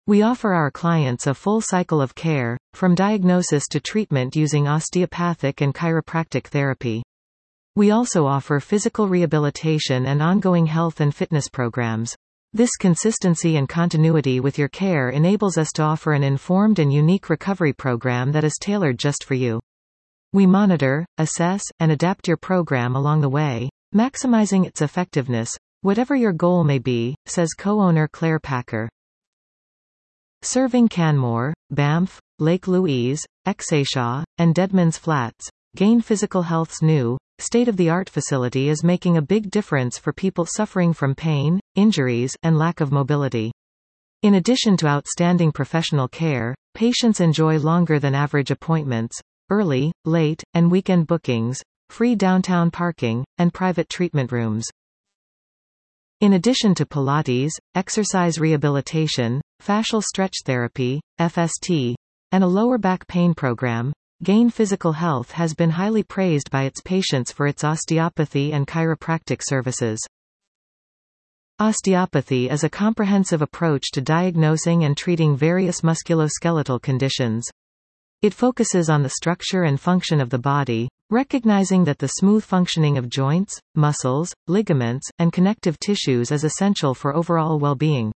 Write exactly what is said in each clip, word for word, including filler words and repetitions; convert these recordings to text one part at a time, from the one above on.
We offer our clients a full cycle of care, from diagnosis to treatment using osteopathic and chiropractic therapy. We also offer physical rehabilitation and ongoing health and fitness programs. This consistency and continuity with your care enables us to offer an informed and unique recovery program that is tailored just for you. We monitor, assess, and adapt your program along the way, maximizing its effectiveness, whatever your goal may be, says co-owner Claire Packer. Serving Canmore, Banff, Lake Louise, Exshaw, and Deadman's Flats, Gain Physical Health's new, state-of-the-art facility is making a big difference for people suffering from pain, injuries, and lack of mobility. In addition to outstanding professional care, patients enjoy longer than average appointments, early, late, and weekend bookings, free downtown parking, and private treatment rooms. In addition to Pilates, exercise rehabilitation, fascial stretch therapy, F S T, and a lower back pain program, Gain Physical Health has been highly praised by its patients for its osteopathy and chiropractic services. Osteopathy is a comprehensive approach to diagnosing and treating various musculoskeletal conditions. It focuses on the structure and function of the body, recognizing that the smooth functioning of joints, muscles, ligaments, and connective tissues is essential for overall well-being.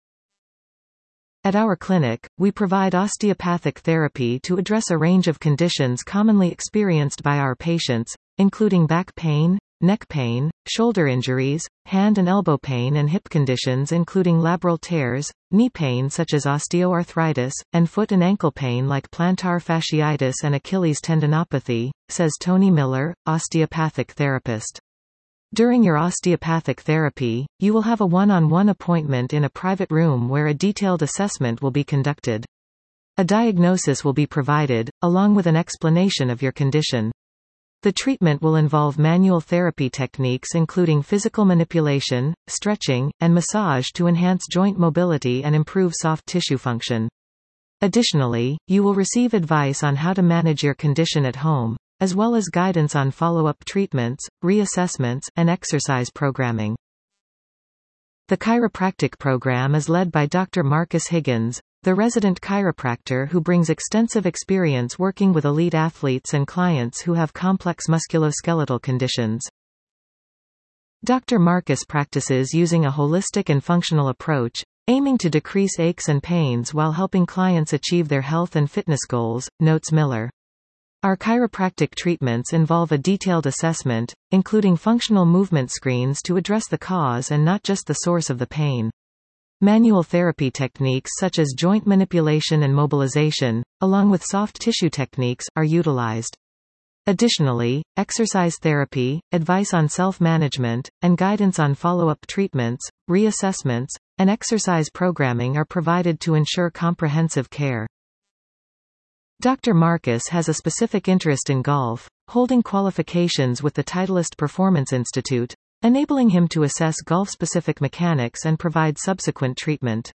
At our clinic, we provide osteopathic therapy to address a range of conditions commonly experienced by our patients, including back pain, neck pain, shoulder injuries, hand and elbow pain, and hip conditions including labral tears, knee pain such as osteoarthritis, and foot and ankle pain like plantar fasciitis and Achilles tendinopathy, says Tony Miller, osteopathic therapist. During your osteopathic therapy, you will have a one-on-one appointment in a private room where a detailed assessment will be conducted. A diagnosis will be provided, along with an explanation of your condition. The treatment will involve manual therapy techniques including physical manipulation, stretching, and massage to enhance joint mobility and improve soft tissue function. Additionally, you will receive advice on how to manage your condition at home, as well as guidance on follow-up treatments, reassessments, and exercise programming. The chiropractic program is led by Doctor Marcus Higgins, the resident chiropractor who brings extensive experience working with elite athletes and clients who have complex musculoskeletal conditions. Doctor Marcus practices using a holistic and functional approach, aiming to decrease aches and pains while helping clients achieve their health and fitness goals, notes Miller. Our chiropractic treatments involve a detailed assessment, including functional movement screens to address the cause and not just the source of the pain. Manual therapy techniques such as joint manipulation and mobilization, along with soft tissue techniques, are utilized. Additionally, exercise therapy, advice on self-management, and guidance on follow-up treatments, reassessments, and exercise programming are provided to ensure comprehensive care. Doctor Marcus has a specific interest in golf, holding qualifications with the Titleist Performance Institute, enabling him to assess golf-specific mechanics and provide subsequent treatment.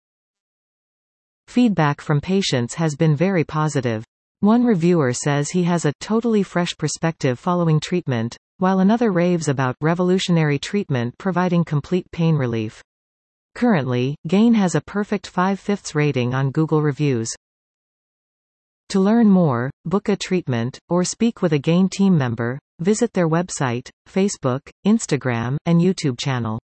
Feedback from patients has been very positive. One reviewer says he has a totally fresh perspective following treatment, while another raves about revolutionary treatment providing complete pain relief. Currently, Gain has a perfect five-fifths rating on Google Reviews. To learn more, book a treatment, or speak with a Gain team member, visit their website, Facebook, Instagram, and YouTube channel.